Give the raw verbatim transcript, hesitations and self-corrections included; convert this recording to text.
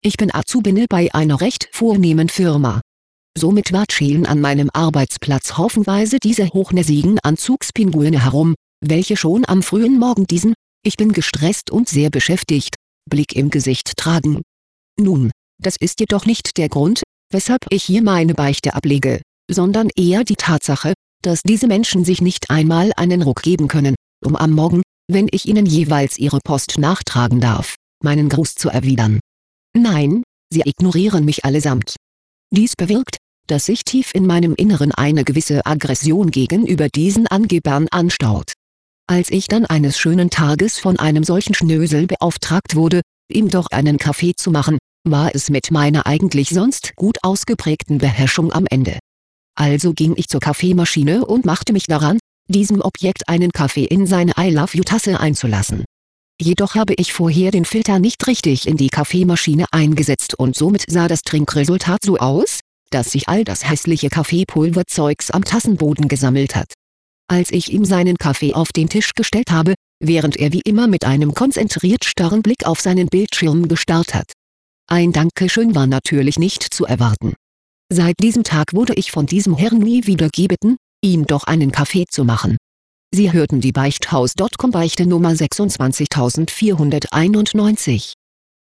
Ich bin Azubine bei einer recht vornehmen Firma. Somit watscheln an meinem Arbeitsplatz haufenweise diese hochnäsigen Anzugspinguine herum, welche schon am frühen Morgen diesen, ich bin gestresst und sehr beschäftigt, Blick im Gesicht tragen. Nun, das ist jedoch nicht der Grund, weshalb ich hier meine Beichte ablege, sondern eher die Tatsache, dass diese Menschen sich nicht einmal einen Ruck geben können, um am Morgen, wenn ich ihnen jeweils ihre Post nachtragen darf, meinen Gruß zu erwidern. Nein, sie ignorieren mich allesamt. Dies bewirkt, dass sich tief in meinem Inneren eine gewisse Aggression gegenüber diesen Angebern anstaut. Als ich dann eines schönen Tages von einem solchen Schnösel beauftragt wurde, ihm doch einen Kaffee zu machen, war es mit meiner eigentlich sonst gut ausgeprägten Beherrschung am Ende. Also ging ich zur Kaffeemaschine und machte mich daran, diesem Objekt einen Kaffee in seine I Love You Tasse einzulassen. Jedoch habe ich vorher den Filter nicht richtig in die Kaffeemaschine eingesetzt und somit sah das Trinkresultat so aus, dass sich all das hässliche Kaffeepulverzeugs am Tassenboden gesammelt hat. Als ich ihm seinen Kaffee auf den Tisch gestellt habe, während er wie immer mit einem konzentriert starren Blick auf seinen Bildschirm gestarrt hat. Ein Dankeschön war natürlich nicht zu erwarten. Seit diesem Tag wurde ich von diesem Herrn nie wieder gebeten, ihm doch einen Kaffee zu machen. Sie hörten die Beichthaus Punkt com Beichte Nummer sechsundzwanzigtausendvierhunderteinundneunzig.